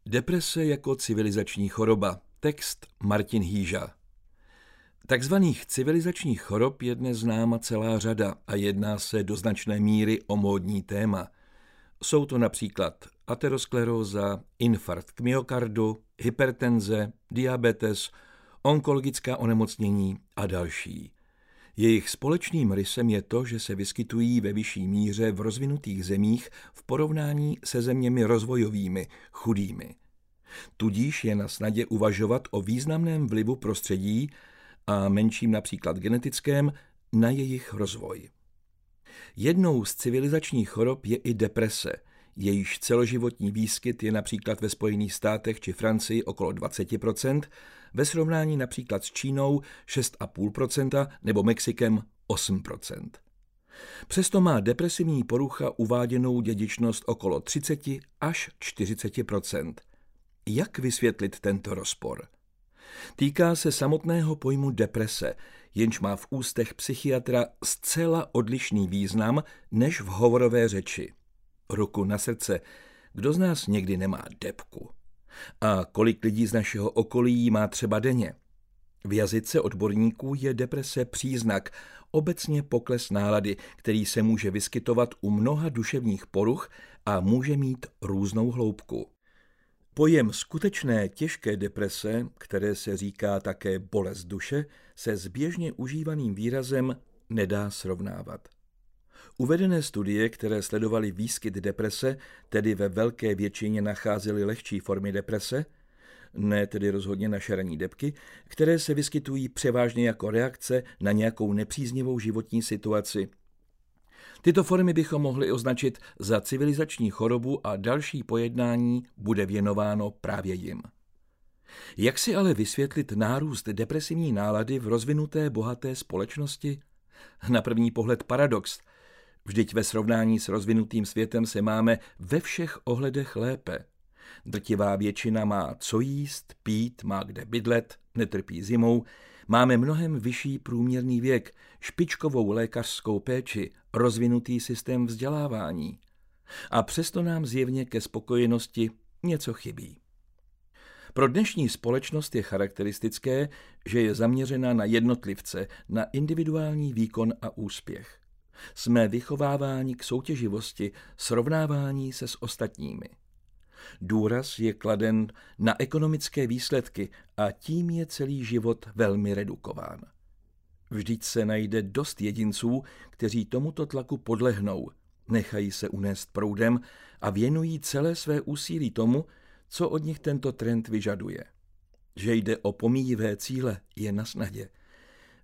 Deprese jako civilizační choroba. Text Martin Hýža. Takzvaných civilizačních chorob je dnes známa celá řada a jedná se do značné míry o módní téma. Jsou to například ateroskleróza, infarkt myokardu, hypertenze, diabetes, onkologická onemocnění a další. Jejich společným rysem je to, že se vyskytují ve vyšší míře v rozvinutých zemích v porovnání se zeměmi rozvojovými, chudými. Tudíž je na snadě uvažovat o významném vlivu prostředí a menším například genetickém na jejich rozvoj. Jednou z civilizačních chorob je i deprese, jejíž celoživotní výskyt je například ve Spojených státech či Francii okolo 20%, ve srovnání například s Čínou 6,5% nebo Mexikem 8%. Přesto má depresivní porucha uváděnou dědičnost okolo 30 až 40%. Jak vysvětlit tento rozpor? Týká se samotného pojmu deprese, jenž má v ústech psychiatra zcela odlišný význam než v hovorové řeči. Ruku na srdce, kdo z nás někdy nemá depku? A kolik lidí z našeho okolí má třeba denně? V jazyce odborníků je deprese příznak, obecně pokles nálady, který se může vyskytovat u mnoha duševních poruch a může mít různou hloubku. Pojem skutečné těžké deprese, které se říká také bolest duše, se s běžně užívaným výrazem nedá srovnávat. Uvedené studie, které sledovaly výskyt deprese, tedy ve velké většině nacházely lehčí formy deprese, ne tedy rozhodně na šaraní depky, které se vyskytují převážně jako reakce na nějakou nepříznivou životní situaci. Tyto formy bychom mohli označit za civilizační chorobu a další pojednání bude věnováno právě jim. Jak si ale vysvětlit nárůst depresivní nálady v rozvinuté bohaté společnosti? Na první pohled paradox. Vždyť ve srovnání s rozvinutým světem se máme ve všech ohledech lépe. Drtivá většina má co jíst, pít, má kde bydlet, netrpí zimou, máme mnohem vyšší průměrný věk, špičkovou lékařskou péči, rozvinutý systém vzdělávání. A přesto nám zjevně ke spokojenosti něco chybí. Pro dnešní společnost je charakteristické, že je zaměřena na jednotlivce, na individuální výkon a úspěch. Jsme vychováváni k soutěživosti, srovnávání se s ostatními. Důraz je kladen na ekonomické výsledky a tím je celý život velmi redukován. Vždyť se najde dost jedinců, kteří tomuto tlaku podlehnou, nechají se unést proudem a věnují celé své úsilí tomu, co od nich tento trend vyžaduje. Že jde o pomíjivé cíle, je nasnadě.